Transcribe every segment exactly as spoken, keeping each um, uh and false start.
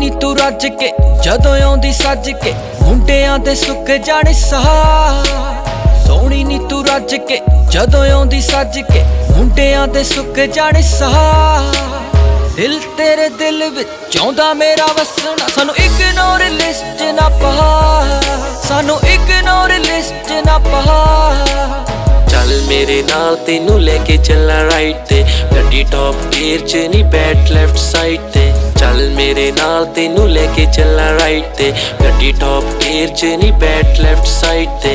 ਨੀ ਤੂੰ ਰੱਜ ਕੇ ਜਦੋਂ ਆਉਂਦੀ ਸੱਜ ਕੇ ਮੁੰਡਿਆਂ ਦੇ ਸੁੱਕ ਜਾਣੇ ਸਾਹ। ਸੋਹਣੀ ਨੀ ਤੂੰ ਰੱਜ ਕੇ ਜਦੋਂ ਆਉਂਦੀ ਸੱਜ ਕੇ ਮੁੰਡਿਆਂ ਦੇ ਸੁੱਕ ਜਾਣੇ ਸਾਹ। ਦਿਲ ਤੇਰੇ ਦਿਲ ਵਿੱਚ ਆਉਂਦਾ ਮੇਰਾ ਵਸਣਾ, ਸਾਨੂੰ ਇਗਨੋਰ ਲਿਸਟ ਨਾ ਪਾ, ਸਾਨੂੰ ਇਗਨੋਰ ਲਿਸਟ ਨਾ ਪਾ। ਚੱਲ ਮੇਰੇ ਨਾਲ ਤੈਨੂੰ ਲੈ ਕੇ ਚੱਲਾਂ ਰਾਈਟ ਤੇ, ਗੱਡੀ ਟੌਪ ਗੇਅਰ ਚ ਨੀ ਬੈਠ ਲੈਫਟ ਸਾਈਡ ਤੇ। ਚੱਲ ਮੇਰੇ ਨਾਲ ਤੈਨੂੰ ਲੈ ਕੇ ਚੱਲਾਂ ਰਾਈਟ ਤੇ, ਗੱਡੀ ਟੌਪ ਗੇਅਰ ਚ ਨੀ ਬੈਠ ਲੈਫਟ ਸਾਈਡ ਤੇ।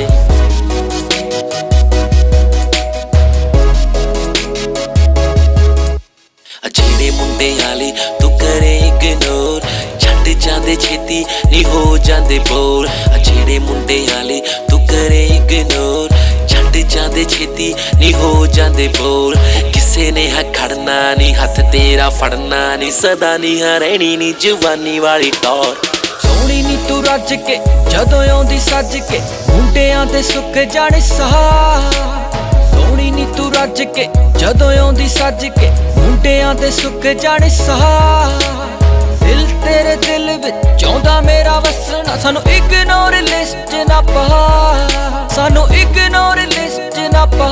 ਜਿਹੜੇ ਮੁੰਡੇ ਵਾਲੀ ਤੂੰ ਕਰੇ ਇਗਨੋਰ, ਛੱਡ ਜਾਂਦੇ ਛੇਤੀ ਨੀ ਹੋ ਜਾਂਦੇ ਬੋਰ। ਜਿਹੜੇ ਮੁੰਡੇ ਵਾਲੀ ਤੂੰ ਕਰੇ ਇਗਨੋਰ, ਛੱਡ ਜਾਂਦੇ ਛੇਤੀ ਨੀ ਹੋ ਜਾਂਦੇ ਬੋਰ। ਕਿਸੇ ਨੇ ਹਾ ਖੜਨਾ ਨੀ, ਹੱਥ ਤੇਰਾ ਫੜਨਾ ਨੀ, ਸਦਾ ਨੀ ਹਾ ਰਹਿਣੀ ਨੀ ਜਵਾਨੀ ਵਾਲੀ ਟੌਰ। ਸੋਹਣੀ ਨੀ ਤੂੰ ਰੱਜ ਕੇ ਜਦੋਂ ਆਉਂਦੀ ਸੱਜ ਕੇ ਮੁੰਡਿਆਂ ਦੇ ਸੁੱਕ ਜਾਣੇ ਸਾਹ। ਸੋਹਣੀ ਨੀ ਤੂੰ ਰੱਜ ਕੇ ਜਦੋਂ ਆਉਂਦੀ ਸੱਜ ਕੇ ਮੁੰਡਿਆਂ ਦੇ ਸੁੱਕ ਜਾਣੇ ਸਾਹ। ਦਿਲ ਤੇਰੇ ਦਿਲ ਵਿੱਚ ਆਉਂਦਾ ਮੇਰਾ ਵਸਣਾ, ਸਾਨੂੰ ਇਗਨੋਰ ਲਿਸਟ ਨਾ ਪਾ, ਸਾਨੂੰ ਇਗਨੋਰ ਲਿਸਟ ਨਾ ਪਾ।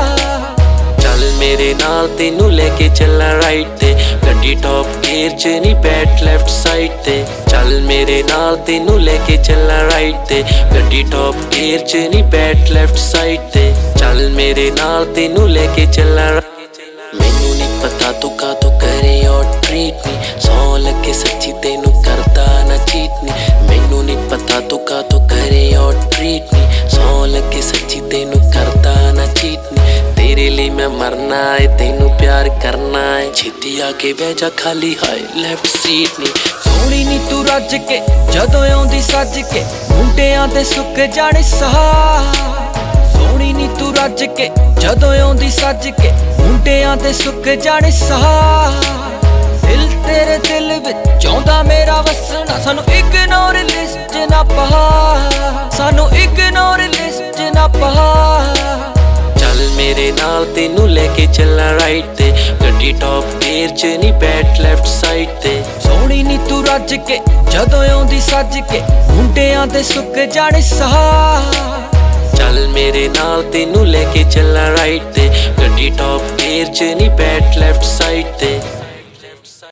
ਚੱਲ ਮੇਰੇ ਨਾਲ ਤੈਨੂੰ ਲੈ ਕੇ ਚੱਲਾਂ ਰਾਈਟ ਤੇ, ਗੱਡੀ ਟੌਪ ਗੇਅਰ ਚ ਨੀ ਬੈਠ ਲੈਫਟ ਸਾਈਡ ਤੇ। ਚੱਲ ਮੇਰੇ ਨਾਲ ਤੈਨੂੰ ਲੈ ਕੇ ਚੱਲਾਂ ਰਾਈਟ ਤੇ, ਗੱਡੀ ਟੌਪ ਗੇਅਰ ਚ ਨੀ ਬੈਠ ਲੈਫਟ ਸਾਈਡ ਤੇ। ਚੱਲ ਮੇਰੇ ਨਾਲ ਤੈਨੂੰ ਲੈ ਕੇ ਚੱਲਾਂ। ਮੈਨੂੰ ਨੀ ਪਤਾ ਤੂੰ ਕਾਹਤੋਂ ਕਰੇ ਔਰ ਟ੍ਰੀਟ ਨੀ, ਸੌ ਲੱਗੇ ਸੱਚੀ ਤੈਨੂੰ ਕਰਦਾ ਨਾ ਚੀਟ ਨੀ। ਮੈਨੂੰ ਨੀ ਪਤਾ ਤੂੰ ਕਾਹਤੋਂ ਕਰੇ ਔਰ ਟ੍ਰੀਟ ਨੀ, ਸੌ ਲੱਗੇ ਸੱਚੀ ਤੈਨੂੰ ਕਰਦਾ ਨਾ ਚੀਟ ਨੀ। ਤੇਰੇ ਲਈ ਮੈਂ ਮਰਨਾ ਏ, ਤੈਨੂੰ ਪਿਆਰ ਕਰਨਾ ਏ, ਛੇਤੀ ਆ ਕੇ ਬਹਿ ਜਾ ਖਾਲੀ ਹਾਏ ਲੈਫਟ ਸੀਟ ਨੀ। ਸੋਹਣੀ ਨੀ ਤੂੰ ਰੱਜ ਕੇ ਜਦੋਂ ਆਉਂਦੀ ਸੱਜ ਕੇ ਮੁੰਡਿਆਂ ਦੇ ਸੁੱਕ ਜਾਣੇ ਸਾਹ। ਸੋਹਣੀ ਨੀ ਤੂੰ ਰੱਜ ਕੇ ਜਦੋਂ ਆਉਂਦੀ ਸੱਜ ਕੇ ਮੁੰਡਿਆਂ ਦੇ ਸੁੱਕ ਜਾਣੇ ਸਾਹ। ਦਿਲ ਤੇਰੇ ਦਿਲ ਵਿੱਚ ਆਉਂਦਾ ਮੇਰਾ ਵਸਣਾ, ਸਾਨੂੰ ਇਗਨੋਰ ਲਿਸਟ ਨਾ ਪਾ, ਸਾਨੂੰ ਇਗਨੋਰ ਲਿਸਟ ਨਾ ਪਾ। ਚੱਲ ਮੇਰੇ ਨਾਲ ਤੈਨੂੰ ਲੈ ਕੇ ਚੱਲਾਂ ਰਾਈਟ ਤੇ, ਗੱਡੀ ਟੌਪ ਗੇਅਰ ਚ ਨੀ ਬੈਠ ਲੈਫਟ ਸਾਈਡ ਤੇ। ਸੋਹਣੀ ਨੀ ਤੂੰ ਰੱਜ ਕੇ ਜਦੋਂ ਆਉਂਦੀ ਸੱਜ ਕੇ ਮੁੰਡਿਆਂ ਦੇ ਸੁੱਕ ਜਾਣੇ ਸਾਹ। ਚੱਲ ਮੇਰੇ ਨਾਲ ਤੈਨੂੰ ਲੈ ਕੇ ਚੱਲਾਂ ਰਾਈਟ ਤੇ, ਗੱਡੀ ਟੌਪ ਗੇਅਰ ਚ ਨੀ ਬੈਠ ਲੈਫਟ ਸਾਈਡ ਤੇ।